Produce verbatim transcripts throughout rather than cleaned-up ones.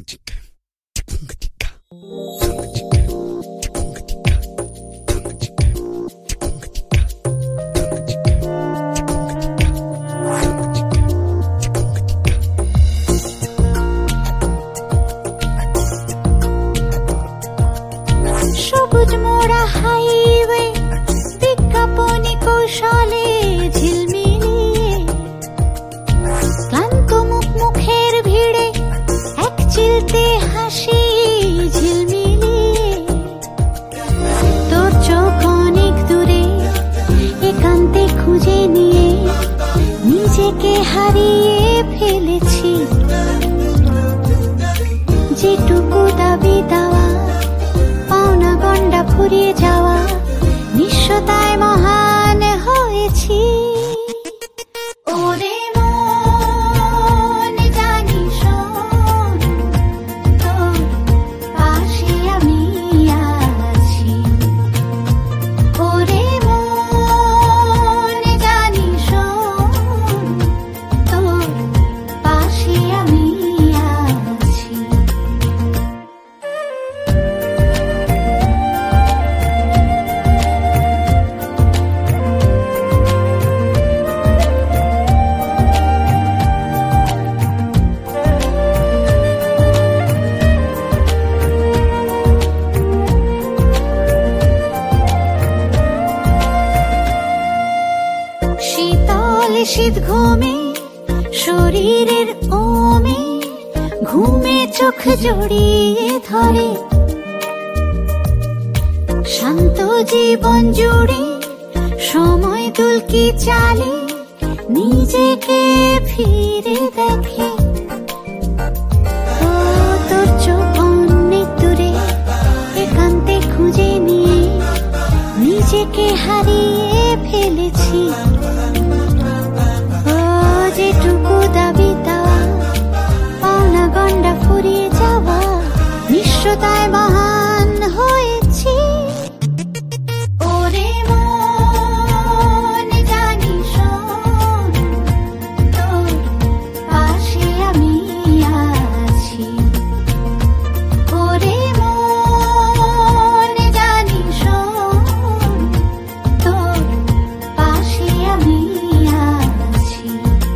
সবুজ মোড়া হাইওয়ে বিজ্ঞাপনী কৌশলে ঝিলমিলিয়ে ক্লান্ত মুখ মুখের ভিড়ে এক চিলতে হাসি ঝিলমিলিয়ে তোর চোখ অনেক দূরে একান্তে খুঁজে নিয়ে নিজেকে হারিয়ে ফেলেছি যেটুকু দাবি দেওয়া পাওনা গন্ডা ফুরিয়ে যাওয়া নিঃস্বতায় মহান হয়েছি ওরে মন জানি শোন তোর পাশে আমি আছি ওরে মন জানি শোন তোর পাশে আমি আছি শীতল শীত ঘুমে শরীরের ওমে ঘুমে চোখ জড়িয়ে ধরে শান্ত জীবন জুড়ে সময় দুলকি চালে নিজেকে ফিরে দেখে ও তোর চোখ অনেক দূরে একান্তে খুঁজে নিয়ে নিজেকে হারিয়ে ফেলেছি ও যেটুকু দাবি দেওয়া পাওনা গন্ডা ফুরিয়ে যাওয়া নিঃস্বতায় মহান হয়েছি ওরে মন জানি শোন তোর পাশে আমি আছি ওরে মন জানি শোন তোর পাশে আমি আছি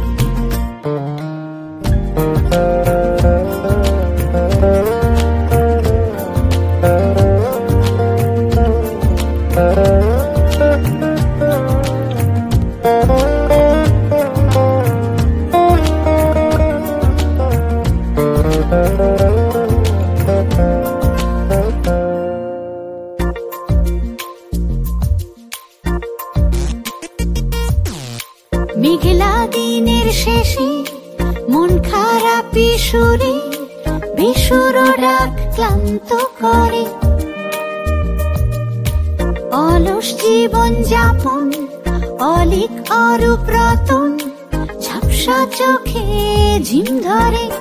মেঘলা দিনের শেষে মন খারাপি সুরে বেসুর ডাক ক্লান্ত করে অলস জীবন যাপন অলিক অরূপ রতন ঝাপসা চোখে ঝিম ধরে